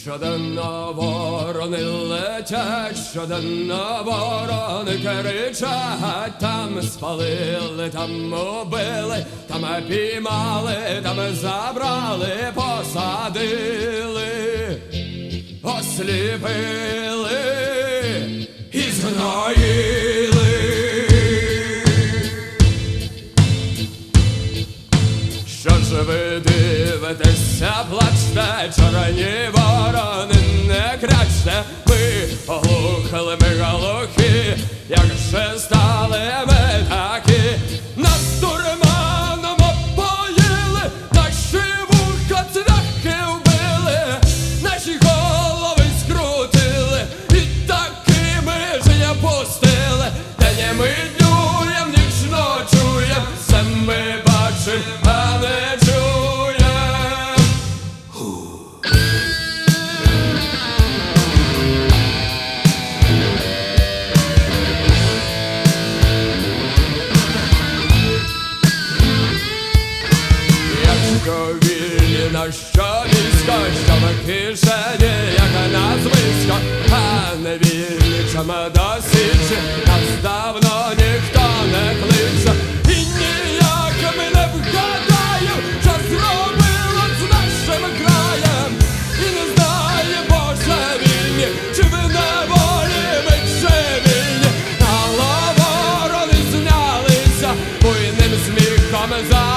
Щоденно ворони летять, щоденно ворони кричать. Там спалили, там убили, там піймали, там забрали, посадили, осліпили і згноїли. Що ж ви дивитеся, плачте, чорні ворони, не крячте. Ми оглухали, ми глухі, як же стали ми такі. Нас дурманом опоїли, наші вуха цвяхи вбили, наші голови скрутили, і такими життя пустили. День ми днюєм, ніч ночуєм, все ми бачим, а не чуєм. Якщо вільні нащо військо, що в кишені, як нас близько, а не вільні, чому до січі нас давно ніхто не кличе. І ніяк ми не вгадаю, що зробило з нашим краєм. І не знає, Боже, вільні, чи ви неволі, ми чи вільні. Але ворони знялися, буйним сміхом за